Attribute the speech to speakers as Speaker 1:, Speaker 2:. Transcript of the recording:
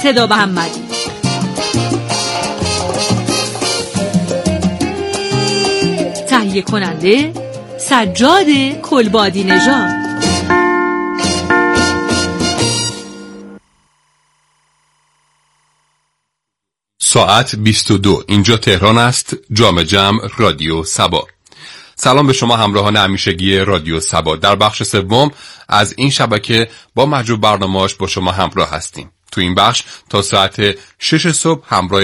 Speaker 1: صدا محمدی. تهیه کننده سجاد کلبادی نژاد.
Speaker 2: ساعت 22. اینجا تهران است. جام جم رادیو سبا. سلام به شما همراهان همیشگی رادیو سبا. در بخش سوم از این شبکه با مجموع برنامه‌اش با شما همراه هستیم. تو این بخش تا ساعت 6 صبح همراه